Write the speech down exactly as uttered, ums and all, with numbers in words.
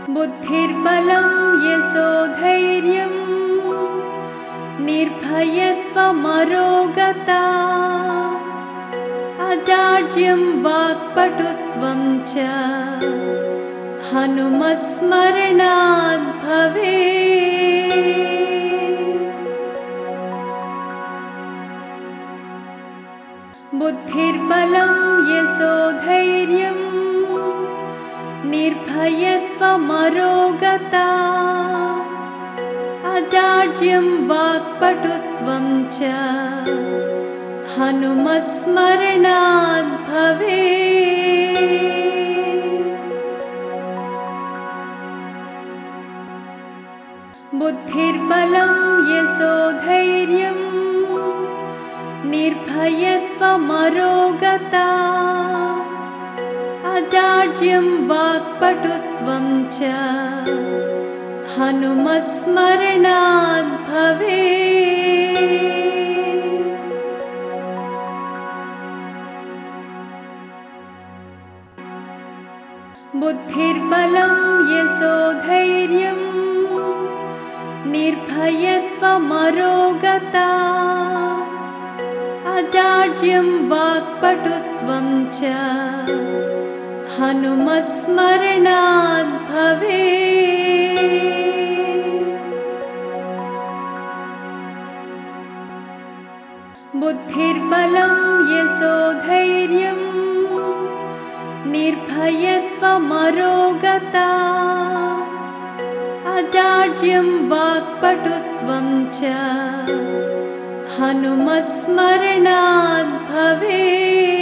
बुद्धिर्बलं यशोधैर्यं निर्भयत्वमरोगता अजाड्यं वाक्पटुत्वं च हनुमत्स्मरणात् भवेत्। बुद्धिर्बलं यशोधैर्यं निर्भयत्वमरोगता अजाड्यं वाक्पटुत्वं च हनुमत्स्मरणात् भवेत्। बुद्धिर्बलं यशोधैर्यं निर्भयत्वमरोगता अजाड्यं वाक्पटुत्वं च हनुमत्स्मरणात् भवेत्। बुद्धिर्बलं यशोधैर्यं निर्भयत्वमरोगता अजाड्यं वाक्पटुत्वं च हनुमत्स्मरणात् भवेत्। बुद्धिर्बलं यशोधैर्यं निर्भयत्वमरोगता अजाड्यं वाक्पटुत्वं च हनुमत्स्मरणात् भवेत्।